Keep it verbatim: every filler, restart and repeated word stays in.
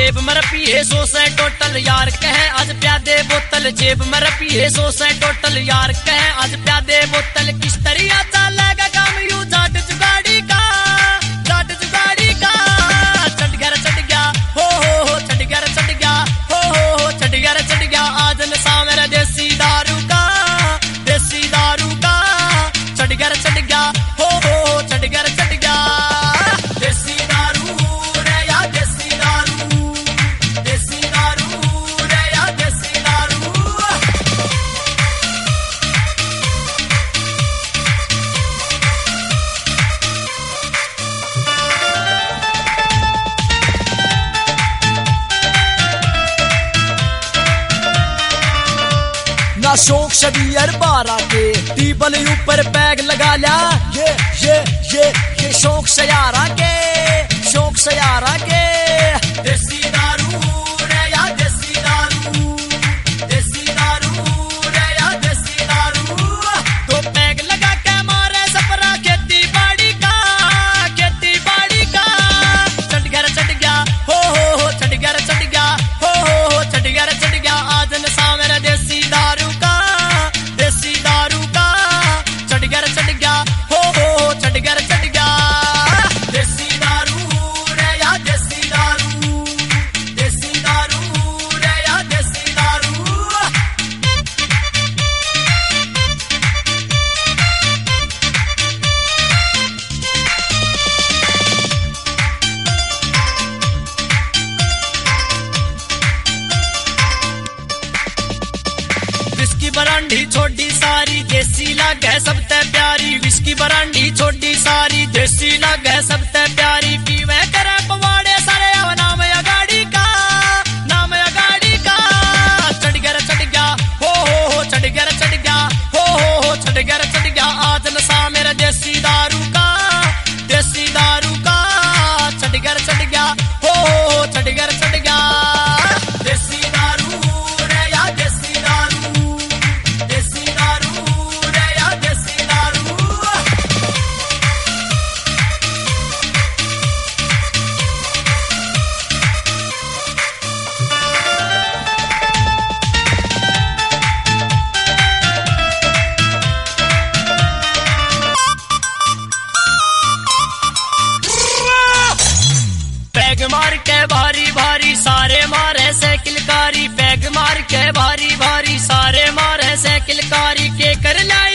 जेब में रपिए सो से टोटल यार कहे आज प्यादे बोतल जेब में रपिए सो से टोटल यार कहे आज प्यादे बोतल किस तरिया चलेगा काम यू जाट जुगाड़ी का जाट जुगाड़ी का चढ़ गया चढ़ गया हो हो हो चढ़ गया चढ़ गया हो हो हो चढ़ गया चढ़ गया आज नशा मेरा देसी दारू का देसी दारू का चढ़ गया चढ़ गया हो हो हो चढ़ गया चढ़ गया देसी दारू रे या देसी दारू देसी दारू रे या देसी दारू ना शौक शबीर बारह के टीबल ऊपर पैग लगा लिया ये ये ये ये शौक सयारा के शौक सयारा के देसी दारू रे या देसी दारू देसी दारू रे या देसी दारू तो पैग लगा के मारे सपरा खेती बाड़ी का खेती बाड़ी का चढ़ गया चढ़ गया हो हो हो चढ़ गया चढ़ गया हो हो हो चढ़ गया चढ़ गया आज नशा मेरा देसी दारू का देसी दारू का चढ़ गया चढ़ गया हो हो हो चढ़ गया चढ़ गया देसी दारू रे या देसी दारू देसी दारू रे या देसी दारू विस्की बरांडी छोटी सारी देसी लागे सबते प्यारी विस्की बरांडी छोटी सारी देसी लागे सबते प्यारी पीवे करे पवाड़े सारे अब नाम या गाड़ी का नाम या गाड़ी का चढ़ गया चढ़ गया हो हो हो चढ़ गया चढ़ गया हो हो हो चढ़ गया चढ़ गया आज नशा मेरा देसी दारू का देसी दारू का चढ़ गया चढ़ गया हो हो हो चढ़ गया चढ़ गया देसी दारू रे या देसी दारू देसी दारू रे या देसी दारू पैग मार के भारी भारी सारे मारे से किलकारी पैग मार के भारी भारी सारे मारे से किलकारी के कर लाए